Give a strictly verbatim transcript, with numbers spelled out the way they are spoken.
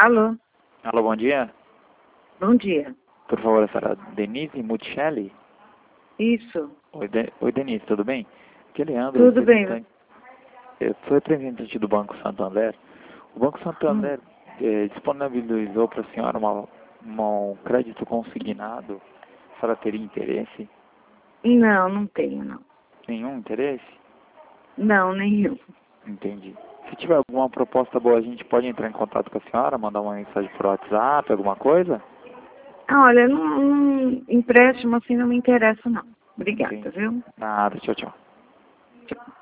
Alô? Alô, bom dia. Bom dia. Por favor, a senhora Denise Muticelli? Isso. Oi, De... Oi, Denise, tudo bem? Aqui é Leandro, Tudo bem. representante... Eu sou representante do Banco Santander. O Banco Santander Hum. eh, disponibilizou para a senhora uma, uma, um crédito consignado. A senhora teria interesse? Não, não tenho, não. Nenhum interesse? Não, nenhum. Entendi. Se tiver alguma proposta boa, a gente pode entrar em contato com a senhora, mandar uma mensagem por WhatsApp, alguma coisa? Olha, não, não, empréstimo assim não me interessa, não. Obrigada, Entendi. viu? Nada, tchau, tchau. Tchau.